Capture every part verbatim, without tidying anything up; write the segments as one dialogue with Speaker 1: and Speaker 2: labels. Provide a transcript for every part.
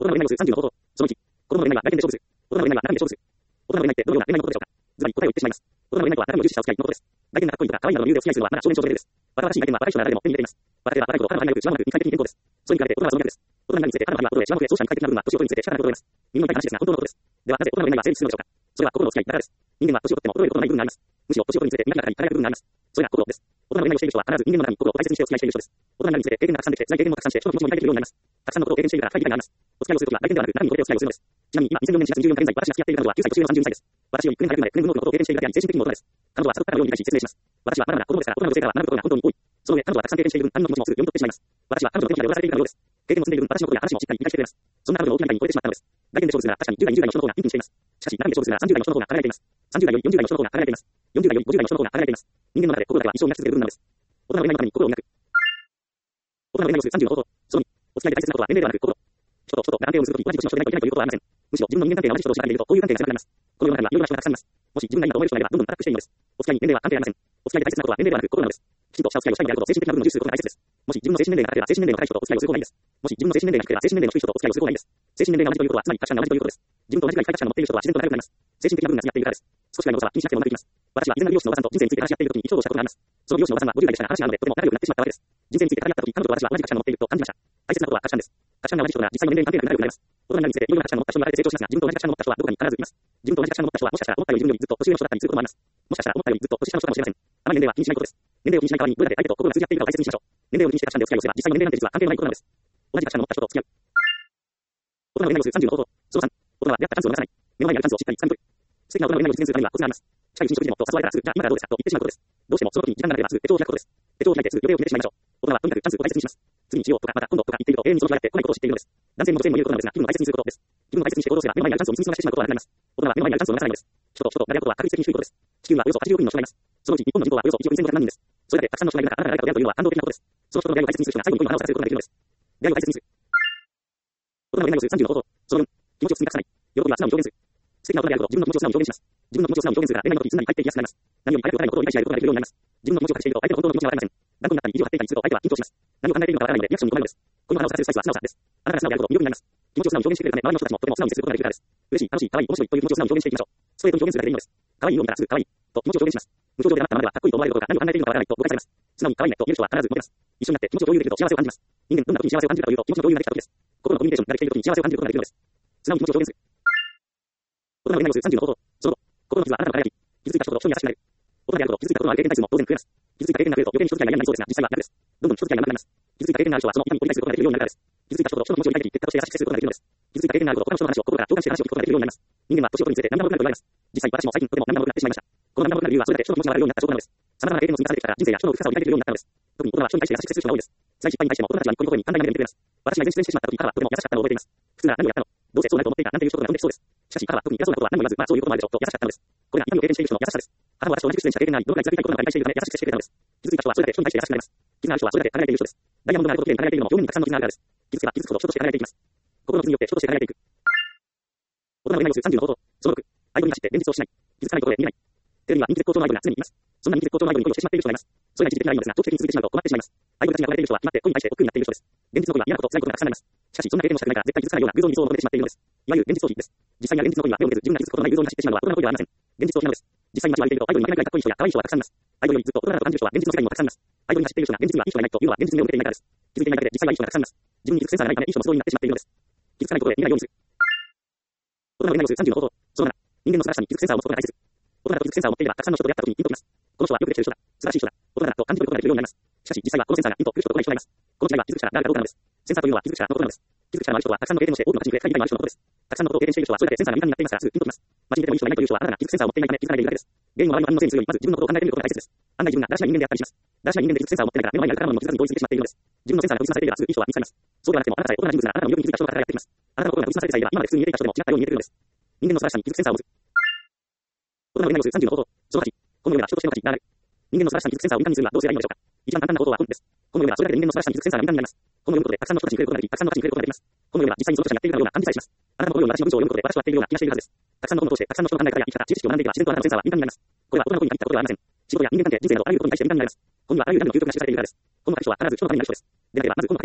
Speaker 1: 大人の恋愛をするさんじゅうの方法。そのいち、子供の恋愛は外見で勝負する。大人の恋愛は中身で勝負する。大人の恋愛ってどのような恋愛のことでしょうか。ずばり答えを言ってしまいます。大人の恋愛とは中身を重視したお付き合いのことです。外見がかっこいいとか可愛いなどの理由でお付き合いするのはまだ少年少女レベルです。若々しい外見は若い人なら誰でも手に入れています。若手は若い頃からの恋愛を一番うまく理解的に健康です。それに比べて大人はその逆です。大人の恋愛について彼の場合は心で一番増え、そうした肉体的な部分は年を取るにつれて力が衰えます。耳の痛い話ですが本当のことです。ではなぜ大人の恋愛が成立するのでしょうか。それは心のお付き合いだからです。人間は年を取っても衰えることのない部分があります。むしろ年を取るにつれて磨きがかかり輝く部分があります。それが心です。大人の恋愛をしている人は必ず人間の中に心を大切にしてお付き合いしている人です。大人の恋愛につれて経験がたくさんできて、辛い経験もたくさんして、人の気持ちも理解できるようになります。たくさんのことを経験しているから深い理解があります。お付き合いをするときは外見ではなく中身にとってお付き合いをするのです。ちなみに今、にせんよねんしちがつにじゅうよっか現在、私が付き合っている彼女はきゅうさい年上のさんじゅうにさいです。私よりきゅうねん早くまでくねんぶんの多くのことを経験しているだけあり、精神的にも大人です。彼女は悟ったかのように理解し説明します。私はまだまだ子供ですから、大人の女性から学ぶことが本当に多い。その上、彼女はたくさん経験している分、他人の気持ちもすぐ読み取ってしまいます。私は彼女の手にまで渡されているかのようです。経験も積んでいる分、私のことや話もしっかり理解してくれます。そんな彼女の大きな理解に惚れてしまったのです。外見で勝負するなら確かにじゅう代、にじゅう代の人の方がピンピンしています。しかし、中身で勝負するならさんじゅう代の人の方が輝いています。さんじゅう代よりよんじゅう代の人の方が輝いています。よんじゅう代よりごじゅう代の人の方が輝いています。人間の中で心だけは一生を磨き続ける部分なのです。大人の恋愛の中に心を磨く。大人の恋愛をするさんじゅうの方法。そのに、お付き合いで大切なことは年齢ではなく心。人と人と男性を結ぶとき、同じ年の人でないといけないということはありません。むしろ自分の人間関係が同じ人と調べていると、こういう関係が狭くなります。この世の中にはいろいろな人がたくさんいます。もし自分が今と思える人がいれば、どんどんアタックしていいのです。お付き合いに年齢は関係ありません。お付き合いで大切なことは年齢ではなく心なのです。きちんとしたお付き合いをしたいのであること、精神的な部分を重視することが大切です。もし自分の精神年齢が高ければ、精神年齢の高い人とお付き合いをする方がいいです。もし自分の精神年齢が低ければ、精神年齢の低い人とお付き合いをする方がいいです。精神年齢が同じということは、つまり価値観が同じということです。自分と同じくらい価値観を持っている人は自然と仲良くなります。精神的な部分が違っているからです。少しぐらいの誤差は気にしなくてもうまくいきます。私は以前の美容師のおばさんと人生について話し合っているときに重宝したことがあります。その美容師のおばさんはごじゅう代でしたが、話が合うのでとても仲良くなってしまったわけです。人生について語り合ったとき、彼女と私は同じ価値観を持っていると感じました。大切なことは価値観です。価値観が同じ人が実際の年齢に関係なく仲良くなります。大人についていろいろな価値観を持った人に言われて成長しますが、自分と同じ価値観を持った人はどこかに必ずいます。自分と同じ価値観を持った人はもしかしたら思ったより自分よりずっと年上の人だったりすることもあります。もしかしたら思ったよりずっと年下の人かもしれません。あまり年齢は気にしないことです。年齢を気にしない代わりにどれだけ相手と心が通じ合っているかを大切にしましょう。年齢を気にして価値観でお付き合いをすれば、実際の年齢なんて実は関係のないことなのです。同じ価値観を持った人と付き合う。大人の恋愛をするさんじゅうの方法。そのさん、大人は出会ったチャンスを逃さない。目の前にあるチャンスをしっかり掴み取る。素敵な大人の恋愛を実現するためにはコツがあります。近いうちに食事でもと誘われたらすぐ、じゃあ今からどうですかと言ってしまうことです。どうしてもその時に時間がなければすぐ手帳を開くことです。手帳を開いてすぐ予定を決めてしまいましょう。大人はとにかくチャンスを大切にします。次にしようとか、また今度とか言っていると永遠にその日がやってこないことを知っているのです。男性も女性も言うことなのですが、気分を大切にすることです。気分を大切にして行動すれば目の前にあるチャンスを見過ごしてしまうことはなくなります。大人は目の前にあるチャンスを逃さないのです。人と人と誰かとは確率的に低いことです。地球にはおよそはちじゅうおく人の人がいます。そのうち日本の人口はおよそいちおくせんごひゃくまん人です。それだけたくさんの人がいる中、あなたが誰かと出会うというのは感動的なことです。その人との出会いを大切にする人が最後に恋の花を咲かせることができるのです。出会いを大切にする。大人の恋愛をするさんじゅうの方法。そのよん、気持ちを積み重ねない。喜びは素直に表現する。素敵な大人であること、自分の気持ちを素直に表現します。自分の気持ちを素直に表現するから、恋愛の時に常に入っていきやすくなります。何より早く誰のことを理解し合えることができるようになります。自分の気持ちを隠していると、相手の本当の気持ちがわかりません。断固になったり意地を張っていたりすると、相手は緊張します。何を考えているのかわからないので、リアクションに困るのです。この花を咲かせる際は素直さです。あなたが素直であること、魅力になります。気持ちを素直に表現してくれるため、周りの人たちもとても素直に接することができるからです。嬉しい、楽しい、可愛い、面白いという気持ちを素直に表現していきましょう。ストレートに表現するだけでいいのです。可愛いを見たらすぐ可愛いと気持ちを表現します。無表情であったままではかっこいいと思われることが何を考えているのかわからないと誤解されます。素直に可愛いねと言える人は必ずモテます。一緒になって気持ちを共有できると幸せを感じます。人間どんな時に幸せを感じるかというと、気持ちの共有ができた時です。心のコミュニケーションができている時に幸せを感じることができるのです。素直に気持ちを表現する。大人の恋愛をするさんじゅうの方法。その後、心の傷はあなたの輝き。傷ついた人と人に優しくなる。大人であること、傷ついたことのある経験回数も当然増えます。傷ついた経験が増えると余計に人付き合いが嫌になりそうですが、実際は逆です。どんどん人付き合いが長くなります。傷ついた経験がある人はその痛みを理解することができるようになるからです。傷ついた人と人の気持ちを理解でき、結果として優しく接することができるのです。傷ついた経験があること、他の人の話を心から共感して話を聞くことができるようになります。人間は年を取るにつれて涙もろくなると言われます。実際私も最近とても涙もろくなってしまいました。この涙もろくなる理由はそれだけ人の気持ちが分かるようになった証拠なのです。様々な経験を積み重ねてきたから人生や人の深さを理解できるようになったのです。特に大人は人に対して優しく接する人が多いです。辛い失敗に対しても大人たちはニコニコに寛大な目で見てくれます。私が以前出演してしまった時、彼はとても優しかったのを覚えています。普通なら何をやったのどうせそうなると思っていたなんていう人が飛んできそうです。しかし彼は特に偉そうなことは何も言わず、まあそういうこともあるでしょうと優しかったのです。これが痛みを経験している人の優しさです。母は私と同じく出演した経験があり、どのくらい辛いことなのか理解しているため優しくしてくれたのです。傷ついた人はそれだけ人に対して優しくなります。傷がある人はそれだけ輝いている人です。ダイヤモンドがあることきれいに輝いているのも表面にたくさんの傷があるからです。傷つけば傷つくほど人として輝いていきます。心の傷によって人として輝いていく。大人の恋愛をするさんじゅうの方法。そのろく、アイドルに走って現実をしない。傷つかないことで見えない。テレビには人気絶好調のアイドルが常にいます。そんな人気絶好調のアイドルに恋をしてしまっている人がいます。それが一時的ならいいのですが、長期的に続いてしまうと困ってしまいます。アイドルたちに憧れている人は決まって恋に対して億劫になっている人です。現実の恋は嫌なこと、辛いことがたくさんあります。しかし、そんな経験もしたくないから絶対傷つかないような偶像に理想を求めてしまっているのです。いわゆる現実逃避です。実際には現実の恋は目を見ず自分が傷つくことのない偶像に走ってしまうのは大人の恋ではありません。現実逃避なのです。実際に街を歩いているとアイドルに負けないくらいかっこいい人や可愛い人はたくさんいます。アイドルよりずっと大人だと感じる人は現実の世界にもたくさんいます。アイドルに走っている人が現実にはいい人がいないというのは現実に目を向けていないからです。気づいていないだけで実際はいい人がたくさんいます。自分に気づくセンサーがないためいい人もそうになってしまっているのです。気づかないことで見ないようにする。大人の恋愛をするさんじゅうの方法。そのなな、人間の素晴らしさに気づくセンサーを持つことが大切。大人だと気づくセンサーを持っていればたくさんの人と出会った時にピンときます。この人はよくできている人だ。素晴らしい人だ。大人だと感じることができるようになります。しかし実際はこのセンサーがピンとくる人と来ない人がいます。この違いは気づく力があるかどうかなのです。センサーというのは気づく力のことなのです。気づく力のある人はたくさんの経験をして多くの価値に触れ深い理解のある人のことです。たくさんのことを経験している人はそれだけセンサーが敏感になっていますからすぐピンときます。街に出てもいい人がいないという人はあなたが気づくセンサーを持っていないため気づかないでいるだけです。原因は周りの反応のせいにするよりまず自分のことを考えてみることが大切です。案外自分がだらしない人間であったりします。だらしない人間で気づくセンサーを持っていないから目の前にあるからものも気づかずに通り過ぎてしまっているのです。自分のセンサーが研ぎ澄まされていればすぐいい人は見つかります。そうではなくてもあなたさえ大人な人物があなたの魅力に気づいた人が働いています。あなたの心が研ぎ澄まされてさえいれば今まで普通に見えていた人でも違ったように見えているのです。人間の素晴らしさに気づくセンサーを持つ。大人の恋愛をするさんじゅうの方法。そのはち、この世では人としての価値がある。人間の素晴らしさに気づくセンサーを敏感にするにはどうすればいいのでしょうか。一番簡単な方法は本です。この世ではそれだけ人間の素晴らしさに気づくセンサーが敏感になります。本を読むことでたくさんの人たちに触れることができ、たくさんの価値に触れることができます。この世では実際にその人たちがやっているような感じさえします。あなたのこのように私の文章を読むことで私はやっているような気がしているはずです。たくさんの本を通してたくさんの人の考え方や生き方、知識を学んでいけば自然とあなたのセンサーは敏感になります。これは大人の子に限ったことではありません。仕事や人間関係、人生などあらゆることに対して敏感になります。本にはあらゆる何の究極が記されているからです。本の書く人は必ず人のためになる人です。でなければまず本を書けません。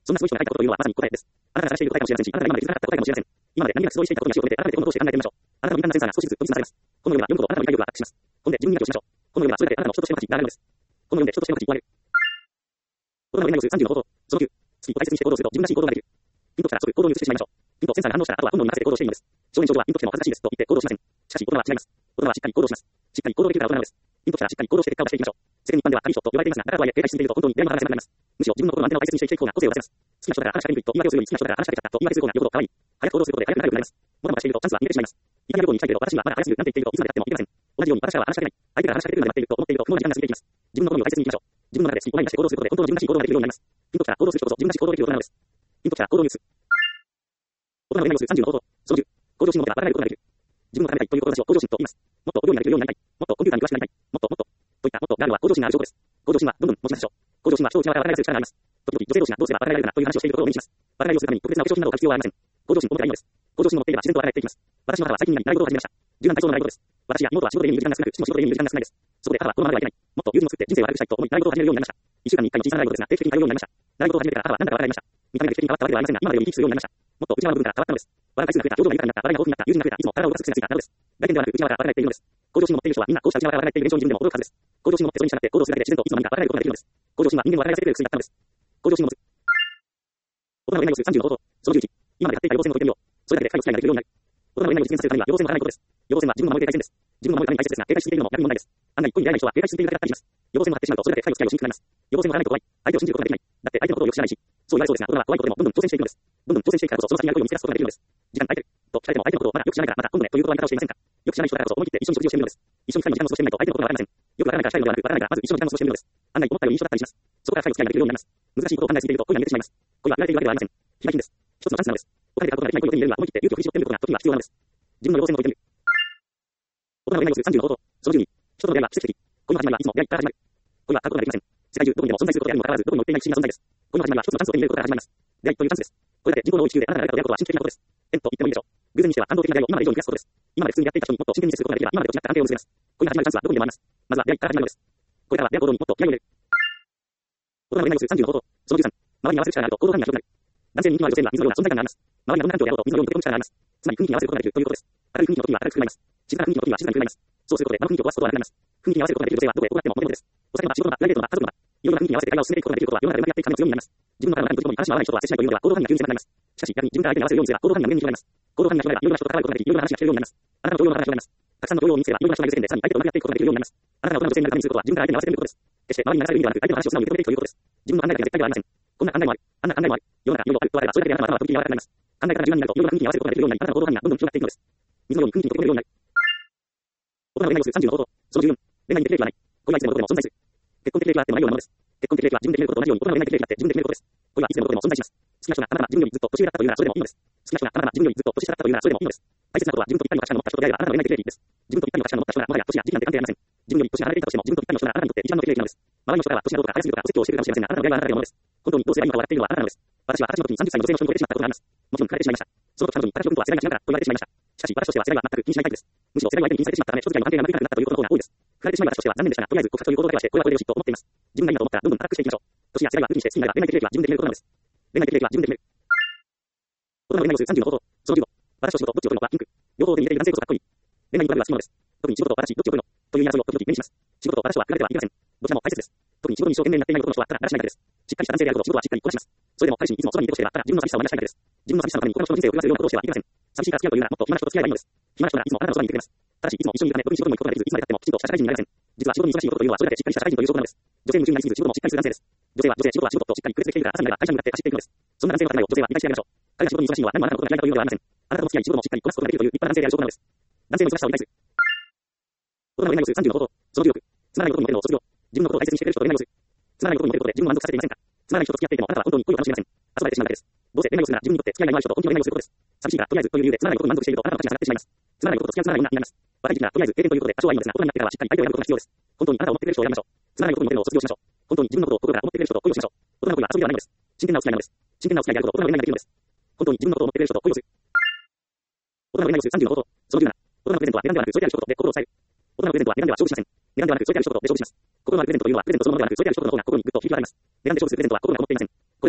Speaker 1: そんなすごい人が書いたことというのはまさに答えです。あなたが探している答えかもしれませんし、あなたが今まで気づかなかった答えかもしれません。今まで何気なく素通りしていたことに足を止めて、改めて本を通して考えてみましょう。あなたの敏感なセンサーが少しずつ研ぎ澄まされます。本を読むとあなたの理解力がアップします。本で自分に理解をしましょう。本を読むはそれだけあなたの人としての価値が上がるのです。本を読んで人としての価値を上げる。大人の恋愛の数さんじゅうの方法。そのきゅう。月を大切にして行動すると自分らしい行動ができる。ピンときたら即行動に移してしまいましょう。ピンとセンサーが反応したらあとは本能に任せて行動していいのです。少年少女はピンときても恥ずかしいですと言って行動しません。しかし大人は違います。大人はしっかり行動します。しっかり行動できるから大人なのです。ピンときたらしっかり行動して結果を出していきましょう。世間一般では神人と言われていますが、だからとはいえ警戒しすぎていると本当に誰も話せなくなります。むしろ自分の心のアンテナを大切にしていく方が個性を出せます。好きな人だから話しかけにくいと言い訳をするより好きな人だから話しかけちゃったと言い訳する方がよほど可愛い。早く行動することで早く仲良くなります。もたもたしているとチャンスは逃げてしまいます。イタリア語に行きたいけど私にはまだ早すぎるなんて言っているといつまでやってもいけません。同じように私らは話しかけない。相手が話しかけてくるまで待っていると思っていると不毛な時間が過ぎていきます。自分の好みを大切にいきましょう。自分の中で好き好みして行動することで本当の自分らしい行動ができるようになります。ピンときたら行動する人こそ自分らしい行動できる大人なのです。ピンときたら行動に移す。大人の恋愛の数さんじゅうの方法。そのじゅう。向上心を持てばバラないことができる。自分のためたいという志を向上心と言います。もっとお料理ができるようになりたい。もっとコンピューターに詳しくなりたい。もっともっと。といったもっとがあるのは向上心がある証拠です。向上心はどんどん持ち出しましょう。向上心は人を失われバラないする力があります。時々女性同士がどうすればバラないかなという話をしているところを目にします。バラないをするために特別なお化粧品などを買う必要はありません。向上心を持てばいいのです。向上心を持っていれば自然とバラないっていきます。私の母は最近になり習い事を始めました。柔軟体操の習い事です。私や妹は仕事で家にいる時間が少なく、父も仕事で家にいる時間が少ないです。そこで母はこのままではいけない。もっと友人を作って人生を悪くしたいと思い習い事を始めるようになりました。一週間に一回の小さな習い事ですが、定期的に通うようになりました。習い事を始めてから母は何だか笑いました。見た目で的に変わったわけではありませんが、今までより生きするようになりました。もっと内側の部分から変わったのです。笑い回数が増えた、表情が豊かになった、笑いが豊富になった、友人が増えた、いつも体を動かす癖がついたなどです。外見ではなく内側から笑いがっているのです。向上心を持っている人はみんなこうした内側から笑いがっている現象に自分でも驚くはずです。向上心を持ってそれに従って行動するだけで自然といつの間にか笑えることができるのです。向上心は人間を笑いがせてくれる薬だったのです。向上心を持つ。大人の恋愛の数さんじゅうの方法。そのじゅういち。今まで買っていた要線を解いてみよう。それだけで深いお付き合いができるようになる。大人の恋愛を実現させるためには要線を張らないことです。要線は自分の守りで大切です。自分の守りが大切ですが、警戒しすぎているのも逆に問題です。案外一向に出会えない人は警戒しすぎているだけだったりします。要線を張ってしまうとそれだけ深いお付き合いをしにくくなります。要線を張らないと怖い。相手を信じることができない。だって相手のことをよく知らないし。そう言われそうですが、大人は怖いことでもどんどん挑戦していくのです。どんどん挑戦していくからこそその先にある恋を見つけ出すことができるのです。時間空いてる。と聞かれても相手のことをまだよく知らないからまた今度ねということは言い方をしていませんか。よく知らない人だからこそ思い切って一緒に食事をしてみるのです。一緒に二人の時間を過ごしてみないと相手のことがわかりません。よくわからないからしたいのではなく、わからないからまず一緒に時間を過ごしてみるのです。案外思ったより一緒だったりします。そこから深いお付き合いができるようになります。難しいことを考えすぎていると恋が見えてしまいます。恋は言われているわけではありません。非売品です。一つのチャンスなのです。答えてからことができない恋を手に入れるには思い切って勇気を振り絞ってみることが時には必要なのです。自分の要線を解いてみる。大人の恋愛の数さんじゅうの方法。そのじゅうに。人との出会いは奇跡的。恋の始まりはいつも出会いから始まる。恋は買うことができません。世界中どこにでも存在することであるにもかかわらずどこにも売っていない不思議な存在です。恋の始まりは一つのチャンスを手に入れることから始まります。出会いというチャンスです。これだけ人口の多い地球であなたが誰かと出会うことは神秘的なことです。縁と言ってもいいでしょう。偶然にしては感動的な出会いを今まで以上に増やすことです。今まで普通にやっていた人にもっと真剣に接することができれば今までと違った関係を結べます。恋が始まるチャンスはどこにでもあります。まずは出会いから始まるのです。これからは出会う行動にもっと気合を入れる。大人の恋愛の数さんじゅうの方法。そのじゅうさん。周りに合わせる力があると行動範囲が広くなる。男性に人気のある女性には水のような存在感があります。周りがどんな環境であろうと水のように溶け込む力があります。つまり雰囲気に合わせることができるということです。明るい雰囲気の時には明るく振る舞います。静かな雰囲気の時には静かに振る舞います。そうすることで場の雰囲気を壊すことはなくなります。雰囲気に合わせることができる女性はどこへ転がってもモテモテです。お酒の場、仕事の場、プライベートの場、家族の場、いろんな雰囲気に合わせて会話を進めていくことができることは世の中でうまくやっていくための強みになります。自分の体の中に閉じ込み話の合わない人とは接しないというのでは行動範囲が急に狭くなります。しかし逆に自分から相手に合わせるようにすれば行動範囲が無限に広がります。行動範囲が広がればいろいろな人と関わることができ、いろいろな話が聞けるようになります。あなたの動揺の話が広がります。たくさんの動揺を見つければいろいろな人がいる時点でさらに相手とうまくやっていくことができるようになります。あなたが大人の女性になるためにすることは自分から相手に合わせてみることです。決して周りに流される意味ではなく相手の話を素直に受け止めていくということです。自分の考えだけが絶対ではありません。こんな考えもある。あんな考えもある。世の中いろいろあるとあればそれだけであなたの頭は空気に柔らかくなります。考え方が柔軟になるといろんな雰囲気に合わせることができるようになり、あなたの行動範囲がどんどん広がっていくのです。水のように空気に溶け込めるようになる。大人の恋愛の数さんじゅうの方法。そのじゅうよん。恋愛に適齢期はない。恋はいつでもどこでも存在する。結婚適齢期はあってもないようなものです。結婚適齢期は自分で決めることと同じように大人の恋愛適齢期だって自分で決めることです。恋はいつでもどこでも存在します。好きな人があなたが自分よりずっと年上だったというならそれでもいいのです。好きな人があなたが自分よりずっと年下だったというならそれでもいいのです。大切なことは自分とぴったりの価値観を持った人と出会えばあなたの恋愛適齢期です。自分とぴったりの価値観を持った人ならもはや年や時間って関係ありません。自分より年が離れていたとしても自分とぴったりの人ならあなたにとって一番の適齢期なのです。周りの人からは年がどうとか早すぎるとかお説教をしているかもしれませんが、あなたの出会いはあなただけのものです。本当にどうすればいいのか笑っているのはあなたなのです。私は二十歳の時にさんじゅっさいの女性の人に惚れてしまったことがあります。もちろん疲れてしまいました。その時彼女に私のことは世代が違うからと言われてしまいました。しかし私としては世代は全く気にしないタイプです。むしろ世代を相手に気にされてしまったため人付き合いの関係がうまくいかなくなったということの方が多いです。振られてしまい私としては残念でしたが、とりあえず告白という行動だけはしてこれはこれでよしと思っています。自分がいいなと思ったらどんどんアタックしていきましょう。年や世代は無理にして好きになれば恋愛適齢期は自分で決めることなのです。恋愛適齢期は自分で決める。大人の恋愛の数さんじゅうの方法。そのじゅうご。私と仕事どっちを取るのはピンク。両方で見えている男性こそかっこいい。恋愛に至るは好きなのです。特に仕事と私どっちを取るのという言い争いを時々目にします。仕事と私は振られてはいけません。どちらも大切です。特に仕事に一生懸命になっていない男の人はただだらしないだけです。しっかりした男性であること、仕事はしっかりこなします。それでも彼氏にいつもそばにいてほしければただ自分の寂しさを満たしたいだけです。自分の寂しさのために他の人の人生を狂わせるようなことをしてはいけません。寂しいから付き合うというならもっと暇な人と付き合えばいいのです。暇な人ならいつもあなたのそばにいてくれます。ただしいつも一緒にいるため特に仕事に行くことができずいつまで経ってもきちんとした社会人になれません。実は仕事に忙しい男というのはそれだけしっかりした社会人という証拠なのです。女性に夢中になりすぎず仕事もしっかりする男性です。女性は女性仕事は仕事としっかり区別できているから朝になれば会社に向かって走っていくのです。そんな男性の考えを女性は理解してあげましょう。彼が仕事に忙しいのは何もあなたのことが嫌いだというのではありません。あなたの付き合い仕事もしっかりこなすことができるという立派な男性である証拠なのです。男性の忙しさを理解する。大人の恋愛の数さんじゅうの方法。そのじゅうろく。つまらないことにモテるのを卒業。自分のことを大切にしてくれる人と恋愛をする。つまらないことにモテることで自分を満足させていませんか。つまらない人と付き合っていてもあなたは本当に恋を楽しめません。遊ばれてしまうだけです。どうせ恋愛をするなら自分にとって付き合いのある人と本気の恋愛をすることです。寂しいからとりあえずという理由でつまらないことに満足しているとあなたの価値が下がってしまいます。つまらないことと付き合うつまらない女になります。若い時期からとりあえず経験ということで多少はいいのですが大人になってからはしっかり相手を選ぶことが必要です。本当にあなたを思ってくれる人を選びましょう。つまらないことにモテるのを卒業しましょう。本当に自分のことを心から思ってくれる人と恋をしましょう。大人の恋は遊びではないのです。真剣なお付き合いなのです。真剣なお付き合いであること大人の恋愛ができるのです。本当に自分のことを思ってくれる人と恋をする。大人の恋愛の数さんじゅうの方法。そのじゅうなな。大人のプレゼントは値段ではなくそれである一言で心を抑える。大人のプレゼントは値段では勝負しません。値段ではなくそれである一言で勝負します。心のあるプレゼントというのはプレゼントそのものではなくそれである一言の方が心にぐっと響き渡ります。値段で勝負するプレゼントは心が思っていません。これだけ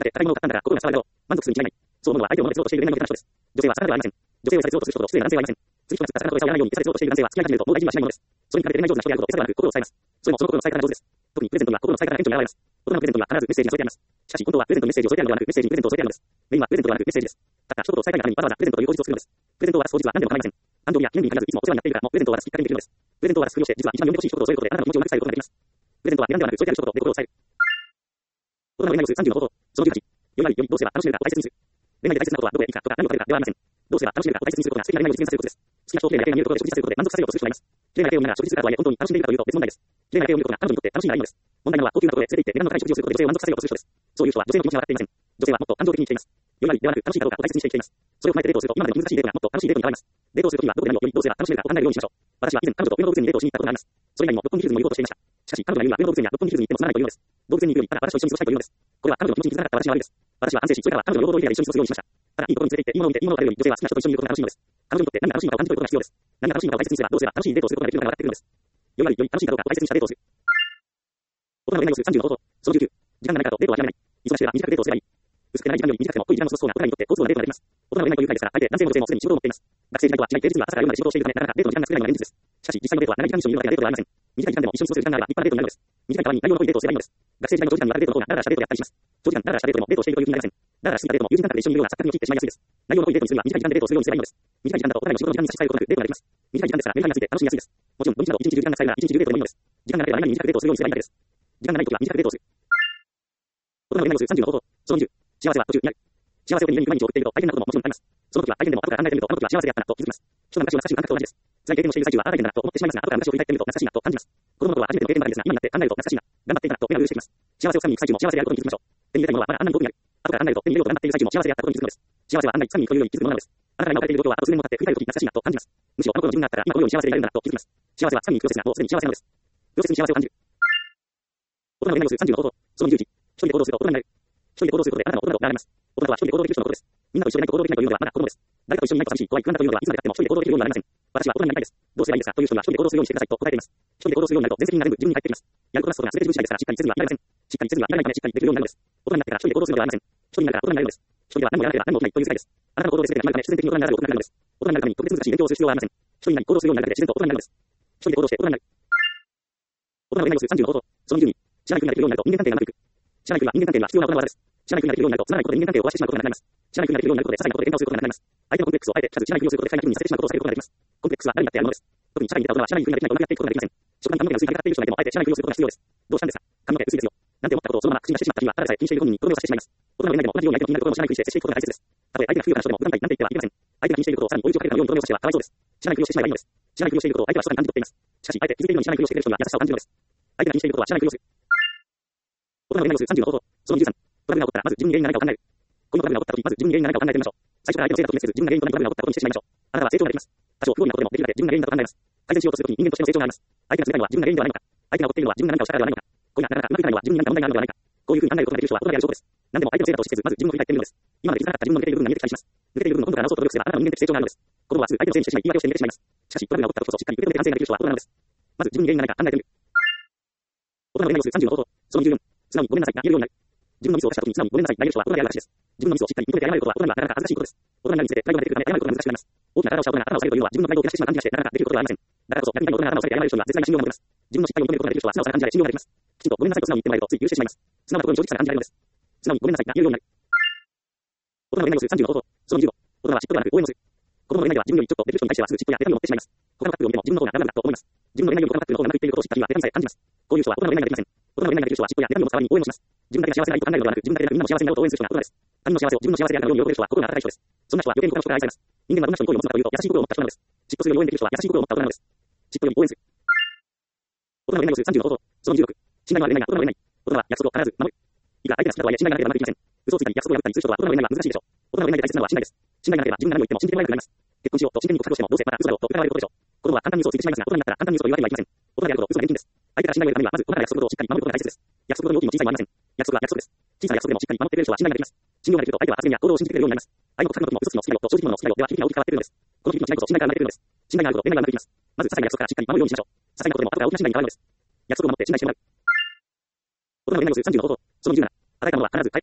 Speaker 1: て高いものを買ったんだから心が騒ぐだろう。満足するに違いない。そう思うのは相手を物で釣ろうとしている恋愛の別な人です。女性は魚ではありません。女性を餌で釣ろうとする人ほど失礼な男性はいません。釣り人が釣った魚と餌をやらないように餌で釣ろうとしている男性は付き合い始めるともう大事にはしないものです。それに比べて恋愛上手な人であると餌ではなく心を伝えます。それもその心の伝え方が上手です。特にプレゼントには心の伝え方が顕著に現れます。大人のプレゼントには必ずメッセージが添えてあります。しかし本当はプレゼントにメッセージを添えてあるのではなくメッセージにプレゼントを添えてあるのです。メインはプレゼントではなくメッセージです。たった一言を伝えたいがためにわざわざプレゼントという口実を作るのです。プレゼントを渡す当日は何でも構いません。誕生日や記念日に限らずいつもお世話になっているからもプレゼントを渡すきっかけにできるのです。プレゼントを渡すふりをして実は一番読んでほしい一言を添えることであなたの気持ちをうまく伝えることができます。プレゼントは値段ではなく添えてある一言で心を伝える。大人の恋愛をするさんじゅうの方法。そのじゅうはち。より悪いよりどうすれば楽しめるかを大切にする。恋愛で大切なことはどこへ行くかとか何を食べるかではありません。どうすれば楽しめるかを大切にすることが素敵な恋愛を実現させることです。好きな人を綺麗な夜景が見えるところで食事させることで満足させようとする人がいます。綺麗な夜景を見ながら食事するかとはいえ本当に楽しんでいるかというと別問題です。綺麗な夜景を見ることが彼女にとって楽しいならいいのです。問題なのは高級なところへ連れて行って値段の高い食事をすることで女性を満足させようとする人です。そういう人は女性の気持ちが分かっていません。女性はもっと感情的に生きています。より悪いではなく楽しいかどうかを大切にして生きています。それを踏まえてデートをすると今までの難しいデートがもっと楽しいデートに変わります。デートをするときはどこで何をよりどうすれば楽しめるかを考えるようにしましょう。私は以前彼女と上野動物園にデートをしに行ったことがあります。それ以外にも六本木ヒルズにも行こうとしていました。しかし彼女が言うには上野動物園や六本木ヒルズに行ってもつまらないというのです。動物園に行くよりただ私と一緒に過ごしたいというのです。これは彼女の気持ちに気づかなかった私の悪いです。私は反省し、それからは彼女の要望通りで一緒に過ごすようにしました。ただいいところに連れて行っていいものを見ていいものを食べるより女性は好きな人と一緒にいることが楽しいのです。彼女にとって何が楽しいのかを感じ取ることが必要です。何が楽しいのかを大切にすればどうすれば楽しいデートをすることができるのかが分かってくるのです。より悪いより楽しいかどうかを大切にしたデートをする。大人の恋愛をするさんじゅうの方法。そのじゅうきゅう。時間がないからとデートを諦めない。忙しければ短くデートをすればいい。薄くてない時間より短くても濃い時間の過ごす方が大人にとって好都合なデートができます。大人の恋愛という会ですから、相手男性も女性もすでに仕事を持っています。学生時代とは違い平日には朝から夜まで仕事をしているため、なかなかデートの時間が少ないのが現実です。しかし実際のデートは長い時間一緒にいるわけではデートではありません。短い時間でも一緒に過ごす時間があれば立派なデートになるのです。短いために内容の濃いデートをすればいいのです。学生時代の長時間にわたるデートの方がダラダラしたデートをやったりします。長時間ダラダラしたデートでもデートをしているという気になりません。ダラダラしすぎたデートも友人間隔で一緒にいるような錯覚に陥ってしまいやすいです。内容の濃いデートにするには短い時間でデートをするようにすればいいのです。短い時間だとお互いの仕事の時間に差し支えることなくデートができます。短い時間ですからメリハリがついて楽しみやすいです。もちろん土日など一日中時間が使えるなら一日中デートでもいいのです。時間がなければ何々短くデートをするようにすればいいだけです。時間がないときは短くデートをする。大人の恋愛をするさんじゅうの方法。そのにじゅう。幸せは途中にある。幸せを手に入れに毎日送っていると相手のことももちろんあります。その時は相手でも後から考えてみるとあの時は幸せであったなと気づきます。人が昔を懐かしむ感覚と同じです。辛い経験をしている最中はああだけだなと思ってしまいますが後から昔を振り返ってみると懐かしいなと感じます。子供の頃は初めての経験ばかりですが今になって考えると懐かしいな、頑張っていたなと目が潤してきます。幸せを掴みに行く最中も幸せであることに気づきましょう。手に入れたいものはまだあんなに遠くにある。後から考えると手に入れようと頑張っている最中も幸せであったことに気づくのです。幸せは案外掴みに行くというより気づくものなのです。あなたが今置かれている状況はあと数年も経って振り返るとき懐かしいなと感じます。むしろあの頃の自分があったら今このように幸せでいられるんだなと気づきます。幸せは掴みに行くプロセスがもうすでに幸せなのです。プロセスに幸せを感じる。大人の恋愛をするさんじゅうの方法。そのにじゅういち。一人で行動すると大人になる。一人で行動することであなたの大人となられます。大人は一人で行動できる人のことです。みんなと一緒でないと行動できないというのはまだ子供です。誰かと一緒にいないと寂しい、怖い、不安だというのはいつまで経っても一人で行動できるようになれません。私は大人になりたいです。どうすればいいですかという人には一人で行動するようにしてくださいと答えています。一人で行動するようになると全責任が全部自分に入ってきます。やることなすことが全て自分次第ですからしっかりせずにはいられません。しっかりせずにはいられないためしっかりできるようになるのです。大人になってから一人で行動するのではありません。一人になるから大人になれるのです。一人では何もやらなければ何も起きないという世界です。あなたの行動で全てが決まるため必然的に大人にならざるを得なくなるのです。大人になるために特別難しい勉強をする必要はありません。一人になり行動するようになるだけで自然と大人になるのです。一人で行動して大人になる。大人の恋愛をするさんじゅうの方法。そのにじゅうに。知らない国ができるようになると人間関係がうまくいく。知らない国は人間関係が必要な大人の技です。知らない国ができるようになるとつまらないことで人間関係を壊してしまうことがなくなります。知らない国ができるようになることで些細なことで喧嘩をすることがなくなります。相手のコンプレックスをあえて知らず知らない国をすることで不快な気分にさせてしまうことを避けることができます。コンプレックスは誰にだってあるものです。特に社会に出た大人は知らない国ができないと何もやっていくことができません。職場に髪の毛が薄い張りがかかっている人がいてもあえて知らない国をすることが必要です。どうしたんですか髪の毛薄いですよ。なんて思ったことをそのまま口に出してしまった時はただでさえ気にしている本人にとどめをさせてしまいます。大人の恋愛でも同じように相手の気になることを知らないふりして接していくことが大切です。たとえ相手が不愉快な人でも普段からなんて言ってはいけません。相手が気にしていることをさらに追い打ちをかけるかのようにとどめをさせてはかわいそうです。知らないふりをしてしまえばいいのです。知らないふりをしていることを相手は密かに感じ取っています。しかしあえて気づけるように知らないふりをしてくれる人には優しさを感じるのです。相手が気にしていることは知らないふりをする。大人の恋愛をするさんじゅうの方法。そのにじゅうさん。トラブルが起こったらまず自分に原因が何かを考える。このトラブルが起こった時まず自分に原因が何かを考えてみましょう。最初から相手のせいだと決めつつ自分が原因となりトラブルが起こったことにしてしまいましょう。あなたは成長ができます。多少不合理なことでもできるだけ自分が原因だと考えます。改善しようとするときに人間としての成長があります。相手が冷たいのは自分が原因ではないのか。相手が起こっているのは自分が何かをしたからではないのか。これがなかなかうまくいかないのは自分に何か問題があるのではないか。こういうふうに考えることができる人は大人である証拠です。何でも相手のせいだとしてせずまず自分を振り返ってみるのです。今まで気づかなかった自分の抜けている部分が見えてきたりします。抜けている部分を今度から直そうと努力すればあなたの人間的成長があるのです。子供はすぐ相手のせいにしてしまい言い訳をして逃げてしまいます。しかしトラブルが起こったことこそしっかり受け止めて反省ができる人は大人なのです。まず自分に原因が何か考えてみる。大人の恋愛をするさんじゅうの方法。そのにじゅうよん。素直にごめんなさいが言えるようになる。自分のミスを犯した時に素直にごめんなさいが言える人は大人である証です。自分のミスをしっかり認めて謝ることは大人にはなかなか恥ずかしいことです。大人になるにつれてプライドが出てくるため謝ることが難しくなります。大きな体をした大人が頭を下げるというのは自分のプライドを気がしてしまう感じがしてなかなかできることではありません。だからこそ逆に大人が頭を下げて謝る人には絶大な信用が持てます。自分の失敗を認めることができる人は素直さな感じで信用ができます。きちんとごめんなさいと素直に言ってもらえるとつい許してしまいます。素直なところに正直さが感じられるのです。素直にごめんなさいが言えるようになる。大人の恋愛をするさんじゅうの方法。そのにじゅうご。大人は嫉妬ではなく応援をする。子供の恋愛では自分よりちょっと出る人に対してはすぐ嫉妬や妬みを持ってしまいます。他のカップルを見ても自分の方がダメなんだと思います。自分の恋愛より他のカップルの方がうまくいっていることを知った時は妬みさえ感じます。こういう人は大人の恋愛ができません。大人の恋愛ができる人は嫉妬や妬みを伝わりに応援をします。自分だけが幸せがいいと考えるのではなく自分だけでなくみんなも幸せになろうと応援する人が大人です。他人の幸せを自分の幸せであるかのように喜べる人は心が温かい人です。そんな人は余計に他の人が愛されます。人間がどんな人に好意を持つのかというと優しい心を持った人なのです。嫉妬するように応援できる人は優しい心を持った大人なのです。嫉妬より応援する。大人の恋愛をするさんじゅうの方法。そのにじゅうろく。信頼のある恋愛が大人の恋愛。大人は約束を必ず守る。いくら相手が好きだとはいえ信頼がなければうまくいきません。嘘をついたり約束を破ったりする人は大人の恋愛が難しいでしょう。大人の恋愛で大切なのは信頼です。信頼がなければ自分が何を言っても信じてもらえなくなります。結婚しようと真剣に告白をしてもどうせまた嘘だろうと疑われることでしょう。子供は簡単に嘘をついてしまいますが大人になったら簡単に嘘を言われてはいけません。大人であること嘘が厳禁です。相手から信頼を得るためにはまず大人が約束をしっかり守ることが大切です。約束の大きいも小さいもありません。約束は約束です。小さな約束でもしっかり守ってくれる人は信頼ができます。信用ができると相手は発言や行動を信じてくれるようになります。相手の告白の時も嘘つきの好きだよと正直者の好きだよでは響きが大きく変わってくるのです。この響きの違いこそ信頼から生まれてくるのです。信頼があると恋愛がうまくいきます。まず些細な約束からしっかり守るようにしましょう。些細なことでも後から大きな信頼に変わるのです。約束を守って信頼してもらう。大人の恋愛をするさんじゅうの方法。そのにじゅうなな。与えたものは必ず返ってくる。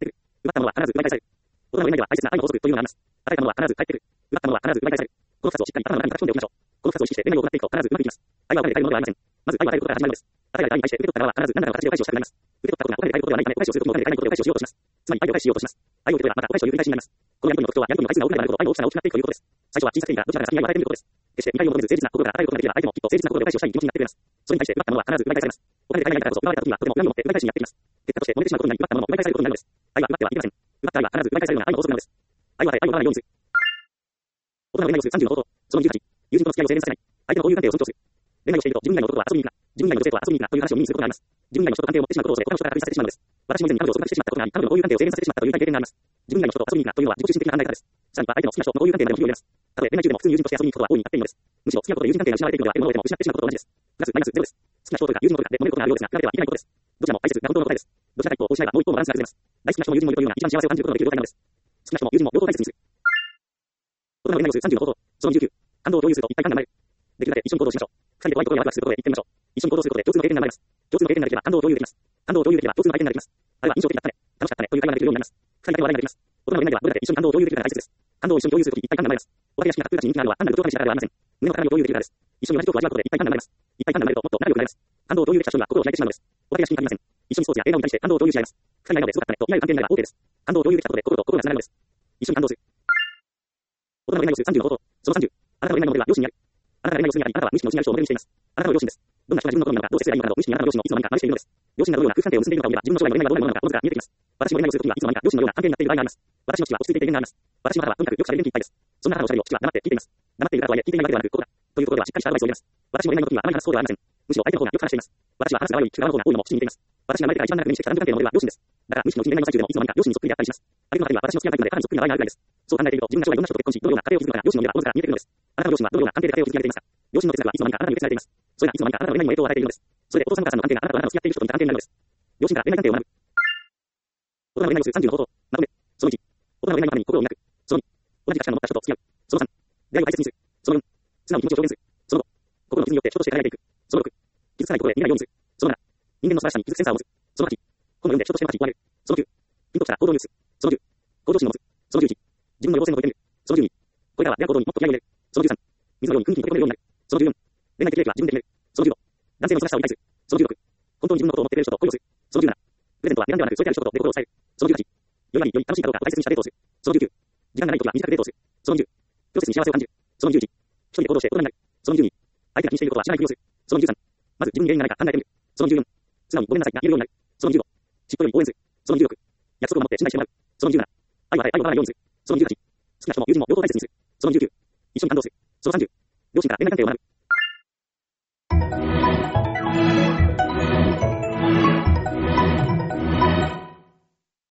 Speaker 1: 奪ったものは必ず奪い返される。大人の夢には大切な愛の法則というのがあります。与えたものは必ず返ってくる。奪ったものは必ず奪い返される。この二つをしっかり頭の中に書き込んでおきましょう。この二つを意識して恋愛を行っていくと必ずうまくいきます。愛はお金で買えるものではありません。まず愛は与えることから始まるのです。与えられた愛に対して受け取った側は必ず何らかの形でお返しをしたくなります。受け取ったことがお金で買えることではないため、お返しをするときもお金で買えないことでお返しをしようとします。つまり愛を返ししようとします。愛を受け取ればまたお返しを言う繰り返しになります。このやり取りの特徴はやり取りの回数が多くなるほど愛の大きさが大きくなっていくということです。最初は小さくていいがどちらかが先に愛を与えてみることです。決して見返りを求めず誠実な心から与えることができれば相手もきっと誠実な心でお返しをしたい気持ちになってくれます。それに対して奪ったものは必ず奪い返されます。お金で買えないからこそ奪われた時にはとても恨みを持って奪い返しにやってきます。結果として燃えてしまうことになり奪ったものも奪い返されることになるのです。愛は奪ってはいけません。奪った愛は必ず奪い返されるのが愛の法則なのです。愛は与え愛を奪わないようにする。大人の恋愛をするさんじゅうの方法。そのにじゅうはち、友人との付き合いを制限させない。相手の交友関係を尊重する。恋愛をしていると自分以外の男は遊びに行くな。自分以外の女性とは遊びに行くなという話を耳にすることがあります。自分以外の人と関係を持ってしまうことを恐れ他の人から確認させてしまうのです。私も以前に彼女を束縛してしまったことがあり、彼女の交友関係を制限させてしまったという体験があります。自分以外の人と遊びに行くなというのは自己中心的な考え方です。さらには相手の好きな人の交友関係までも火を入れます。たとえ恋愛中でも普通に友人として遊びに行くことは大いにあっていいのです。むしろ付き合うことで友人関係が失われていくのでは得るものを得ても失ってしまうことと同じです。プラスマイナスゼロです。好きな人というか友人というかで揉めることがあるようですが、比べてはいけないことです。どちらも大切な本当の答えです。どちらか一方を失えばもう一方のバランスが崩れます。大好きな人も友人もいるというような一番幸せを感じることのできる状態なのです。好きな人も友人も両方大切にする。大人の恋愛をするさんじゅうの方法。そのにじゅうきゅう、感動を共有すると一体感が生まれる。できるだけ一緒に行動しましょう。二人で怖いことやワクワクすることで言ってみましょう。一緒に行動することで共通の経験が生まれます。共通の経験ができれば感動を共有できます。感動を共有できれば共通の体験ができます。あれは印象的だったね、楽しかったねという会話ができるようになります。二人だけ話題ができます。大人の恋愛ではどれだけ一緒に感動を共有できるかが大切です。感動を一緒に共有するとき一体感が生まれます。お化け屋敷が空たちに人気があるのは単なる情報にしかありません。胸の鏡を共有できるからです。一緒に同じトークを味わうことで一体感が生まれます。一体感が生まれるともっと仲良くなれます。感動を共有できた人には心を開いてしまうのです。お化け屋敷に限りません。一緒にスポーツや映画を見たりして感動を共有し合います。二人の間ですごかったねと言い合う関係になれば OK です。感動を共有できたことで心と心がつながるのです。一緒に感動する。大人の恋愛をするさんじゅうの方法。そのさんじゅう、あなたの恋愛のモデルは両親にある。あなたが恋愛をするにあり、あなたは無意識の内にある人をモデルにしています。あなたの両親です。どんな人が自分の好みなのか、どう接すればいいのかなど無意識にあなたの両親をいつの間にか真似しているのです。両親がどのような空気関係を結んでいるのかを見れば自分の将来の恋愛はどのようなものなのかおのずから見えてきます。私も恋愛をするときはいつの間にか両親のような関係になっている場合があります。私の父は落ち着いていて威厳があります。私の母はとにかくよくしゃべる元気いっぱいです。そんな母のおしゃべりを父は黙って聞いています。黙っているからとはいえ聞いていないわけではなく、ここだ。というところではしっかりしたアドバイスを入れます。私も恋愛の時にはあまり話すそうではありません。むしろ相手の方がよく話しています。私は話す側より聞く側の方が多いのも父に似ています。私が生まれてから一番長く目にしてきた男女関係のモデルは両親です。だから無意識のうちに恋愛の最中でもいつの間にか両親にそっくりであったりします。相手の方には私の好きなタイプなので母にそっくりな場合があるくらいです。そう考えていると自分が将来どんな人と結婚し、どのような家庭を築くのか両親の目がおのずから見えてくるのです。あなたの両親はどのような関係で家庭を築き上げていますか。両親の哲学はいつの間にかあなたに受け継がれています。それがいつの間にかあなたの恋愛にも影響を与えているのです。それでお父さんお母さんの関係があなたとあなたの付き合っている人と似た関係になるのです。両親から恋愛関係を学ぶ。大人の恋愛をするさんじゅうの方法。まとめ。そのいち、大人の恋愛のために心を磨く。そのに、同じ価値観を持った人と付き合う。そのさん、出会いを大切にする。そのよん、素直に気持ちを表現する。そのご、心の傷によって人として輝いていく。そのろく、傷つかないことで見ないようにする。そのなな、人間の素晴らしさに気づくセンサーを持つ。そのはち、本を読んで人としての価値に加える。そのきゅう、ピンときた行動に移す。そのじゅう、行動心を持つ。そのじゅういち、自分の要請のご意見をそのじゅうに、これからは出会う行動にもっと気合いを入れる。そのじゅうさん、水のように空気に溶け込めるようになる。そのじゅうよん、恋愛的利益は自分で決める。そのじゅうご、男性の素晴らしさを理解する。そのじゅうろく、本当に自分のことを思ってくれる人と恋をする。そのじゅうなな、プレゼントは値段ではなく添えてある人とデコを伝える。そのじゅうはち、より良いより楽しいかどうかを大切にしたデートをする。そのじゅうきゅう、時間がないときは短くデートをする。そのにじゅう、プロセスに幸せを感じる。そのにじゅういち、一人で行動して大人になる。そのにじゅうに、相手が気にしていることは知らないふりをする。そのにじゅうさん、まず自分に原因がないか考えてみる。そのにじゅうよん、素直にごめんなさいが言えるようになる。そのにじゅうご、尻尾より応援する。そのにじゅうろく、約束を守って信頼してもらう。そのにじゅうなな、愛を与え愛を奪わないようにする。そのにじゅうはち、好きな人も友人も両方大切にする。そのにじゅうきゅう、一緒に感動する。そのさんじゅう、両親から恋愛関係を学ぶ。